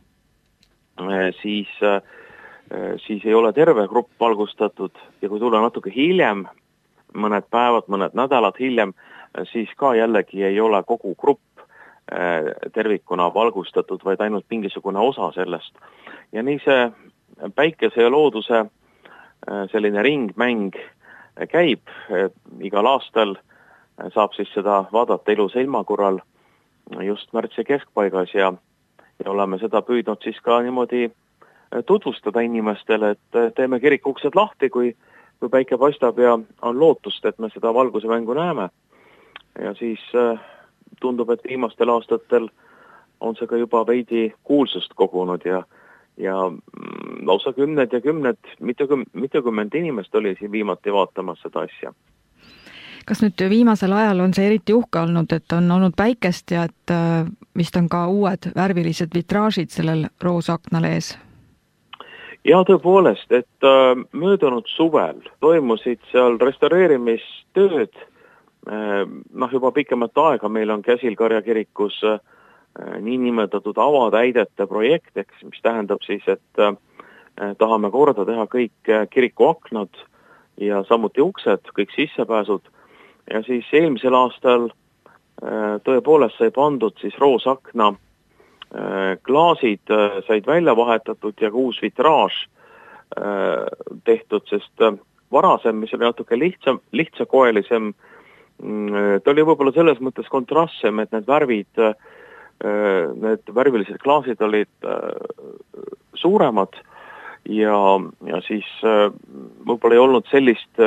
siis, siis ei ole terve grupp valgustatud ja kui tulla natuke hiljem, mõned päevad, mõned nädalad hiljem, siis ka jällegi ei ole kogu grupp tervikuna valgustatud, vaid ainult mingisugune osa sellest. Ja nii see päikese ja looduse selline ringmäng käib. Igal aastal saab siis seda vaadata ilusa ilmakorral just märtsi keskpaigas ja, ja oleme seda püüdnud siis ka niimoodi tutvustada inimestele, et teeme kirikuksed lahti, kui, kui päike paistab ja on lootust, et me seda valguse mängu näeme. Ja siis tundub, et viimastel aastatel on see ka juba veidi kuulsust kogunud ja, ja lausa kümned ja kümned, mitukümmend inimest oli siin viimati vaatamas seda asja. Kas nüüd viimasel ajal on see eriti uhke olnud, et on olnud päikest ja et vist on ka uued värvilised vitraažid sellel roosaknal ees? Ja tõepoolest, et möödunud suvel toimusid seal restaureerimistööd. Noh, juba pikemat aega meil on käsil Karja kirikus niinimetatud avatäidete projekt, mis tähendab siis, et tahame korda teha kõik kiriku aknad ja samuti uksed, kõik sissepääsud. Ja siis eelmisel aastal tõepoolest sai pandud siis roosakna klaasid said välja vahetatud ja uus vitraaž tehtud, sest varasem, mis oli natuke lihtsam, lihtsakoelisem, ta oli võib-olla selles mõttes kontrastsem, et need värvid, need värvilised klaasid olid suuremad ja, ja siis võib-olla ei olnud sellist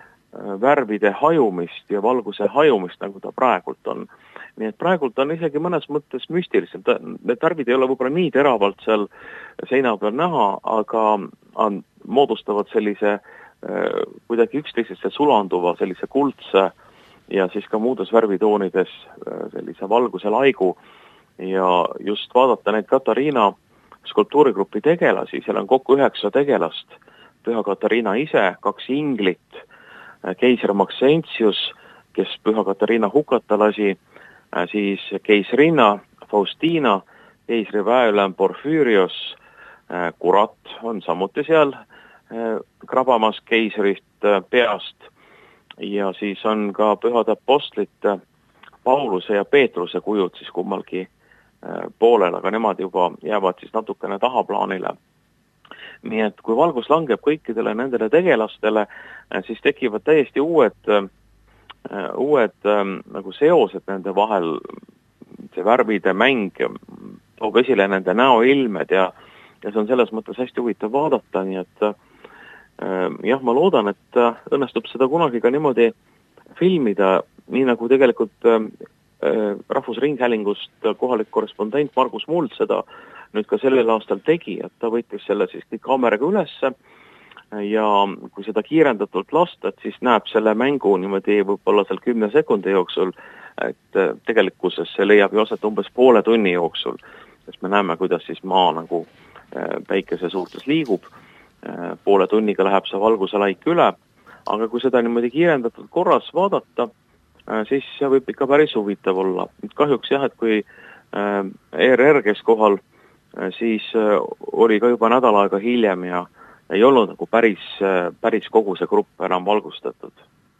värvide hajumist ja valguse hajumist, nagu ta praegult on. Nii et praegult on isegi mõnes mõttes müstilisem. Need värvid ei ole võib-olla nii teravalt seal seina peal näha, aga on, moodustavad sellise kuidagi üksteisesse sulanduva sellise kuldse ja siis ka muudes värvitoonides sellise valguse laigu ja just vaadata neid Katariina skulptuurigrupi tegelasi, seal on kokku üheksa tegelast, Püha Katariina ise, kaks inglit, keisar Maxentius, kes Püha Katariina hukata lasi, siis keisrinna Faustina, keisri väeülem Porfüürios, kurat on samuti seal krabamas keisrist peast ja siis on ka pühade apostlite Pauluse ja Peetruse kujud siis kummalgi poolel, aga nemad juba jäävad siis natukene tahaplaanile. Nii et kui valgus langeb kõikidele nendele tegelastele, siis tekivad täiesti uued uued nagu seosed nende vahel, see värvide mäng toob esile nende näoilmed ja, ja see on selles mõttes hästi huvitav vaadata, nii et jah, ma loodan, et õnnestub seda kunagi ka niimoodi filmida, nii nagu tegelikult Rahvusringhäälingust kohalik korrespondent Margus Muld seda nüüd ka sellel aastal tegi, et ta võttis selle siis kõik kaameraga ülesse ja kui seda kiirendatult lasta, et siis näeb selle mängu niimoodi võib-olla seal kümne sekundi jooksul, et tegelikkuses see leiab ju aset umbes poole tunni jooksul, sest me näeme, kuidas siis maa nagu päikese suhtes liigub, poole tunniga läheb see valguse laik üle, aga kui seda niimoodi kiirendatud korras vaadata, siis see võib ikka päris huvitav olla. Kahjuks jah, et kui E R R kes kohal, siis oli ka juba nädal aega hiljem ja ei olnud nagu päris, päris kogu see grupp enam valgustatud.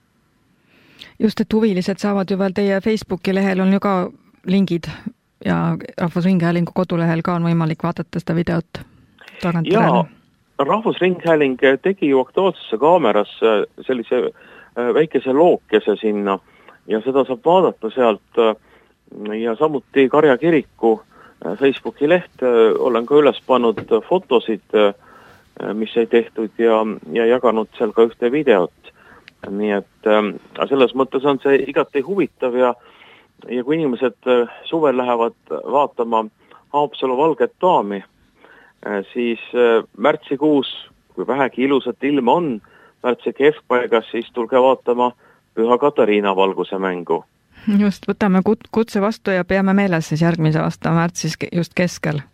Just, et huvilised saavad ju veel teie Facebooki lehel on ju ka lingid ja Rahvusringhäälingu kodulehel ka on võimalik vaadata seda videot tagantjärele. Ja Rahvusringhääling tegi ju Aktuaalsesse kaamerasse sellise väikese lookese sinna ja seda saab vaadata sealt ja samuti Karja kiriku Facebooki leht olen ka üles pannud fotosid, mis sai tehtud ja, ja jaganud seal ka ühte videot. Nii et äh, selles mõttes on see igati huvitav ja, ja kui inimesed suvel lähevad vaatama Haapsalu valget daami, äh, siis äh, märtsikuus, kui vähegi ilusat ilma on, märtsi keskpaigas, siis tulge vaatama Püha Katariina valguse mängu. Just, võtame kutse vastu ja peame meeles siis järgmise aasta märtsis just keskel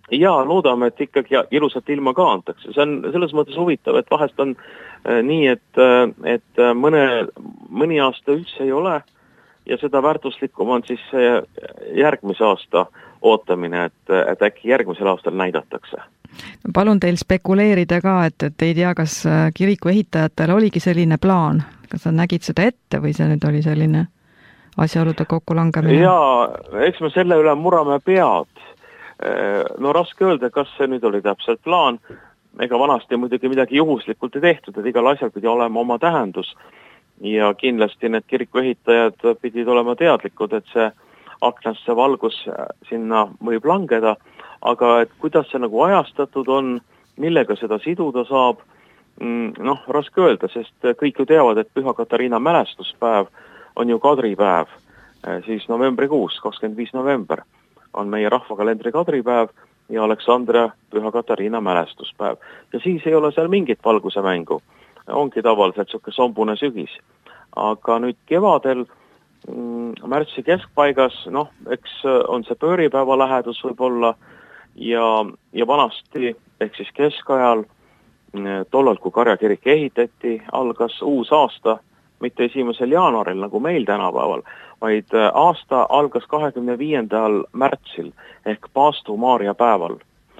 ja loodame, et ikkagi ilusat ilma ka antakse. See on selles mõttes huvitav, et vahest on nii, et, et mõne, mõni aasta üldse ei ole ja seda väärtuslikum on siis järgmise aasta ootamine, et, et äkki järgmisel aastal näidatakse. Palun teil spekuleerida ka, et, et ei tea, kas kiriku ehitajatel oligi selline plaan, kas sa nägid seda ette või see nüüd oli selline asjaolude kokkulangemine? Jaa, eks me selle üle murame pead. No raske öelda, kas see nüüd oli täpselt plaan, ega vanasti muidugi midagi juhuslikult ei tehtud, et igal asjal pidi olema oma tähendus ja kindlasti need kiriku ehitajad pidid olema teadlikud, et see aknasse valgus sinna võib langeda, aga et kuidas see nagu ajastatud on, millega seda siduda saab, noh, raske öelda, sest kõik ju teavad, et Püha Katariina mälestuspäev on ju kadripäev, siis novembrikuus, kakskümmend viis november on meie rahvakalendri kadripäev ja Aleksandria Püha Katariina mälestuspäev. Ja siis ei ole seal mingit valguse mängu. Ongi tavaliselt siuke sombune sügis. Aga nüüd kevadel mm, märtsi keskpaigas, noh, eks on see pööripäeva lähedus võib-olla ja, ja vanasti, ehk siis keskajal, tollal kui Karja kirik ehitati, algas uus aasta, mitte esimesel jaanuaril nagu meil tänapäeval, vaid aasta algas kahekümne viiendal märtsil ehk Paastu Maarja päeval.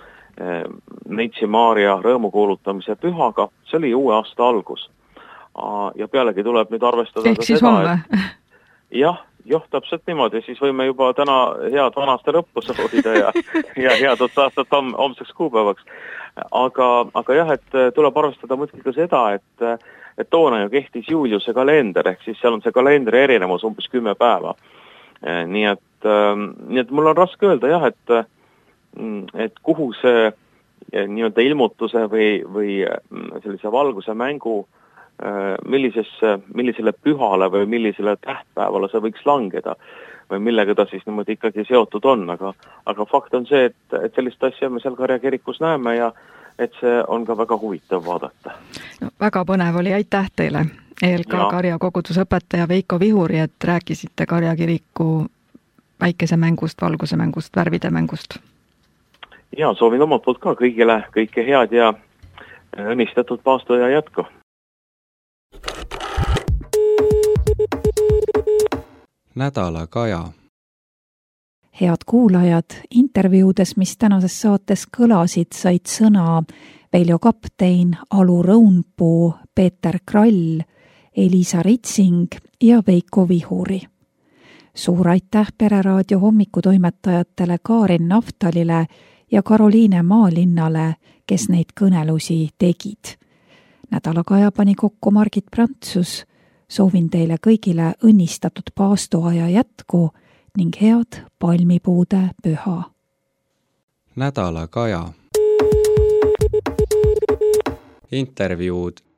Neitsi Maarja rõõmu kuulutamise pühaga, see oli uue aasta algus. Ja pealegi tuleb nüüd arvestada ehk siis homme? Jah, jah, täpselt niimoodi, siis võime juba täna head vanaste lõppu soovida ja, ja head otsa aastat hom, homseks kuupäevaks. Aga, aga jah, et tuleb arvestada muidugi ka seda, et et toona ju kehtis Juliuse kalender, ehk siis seal on see kalendri erinevus umbes kümme päeva. Nii et, nii et mul on raske öelda jah, et, et kuhu see nii-öelda ilmutuse või, või sellise valguse mängu, millisesse, millisele pühale või millisele tähtpäevale see võiks langeda või millega ta siis niimoodi ikkagi seotud on, aga, aga fakt on see, et, et sellist asja me seal Karja kirikus näeme ja et see on ka väga huvitav vaadata. No, väga põnev oli, aitäh teile, E L K Karja kogudusõpetaja Veiko Vihuri, et rääkisite Karja kiriku väikese mängust, valguse mängust, värvide mängust. Ja, soovin omalt poolt ka kõigile kõike head ja õnnistatud paastu ja jätku. Nädala Kaja. Head kuulajad, intervjuudes, mis tänases saates kõlasid, said sõna Veljo Kaptein, Alu Rõunpuu, Peeter Krall, Elisa Ritsing ja Veiko Vihuri. Suur aitäh Pereraadio hommikutoimetajatele Kaarin Naftalile ja Karoliine Maalinnale, kes neid kõnelusi tegid. Nädala Kaja pani kokku Margit Prantsus. Soovin teile kõigile õnnistatud paastuaja jätku ning head palmipuude püha. Nädala Kaja. Intervjuud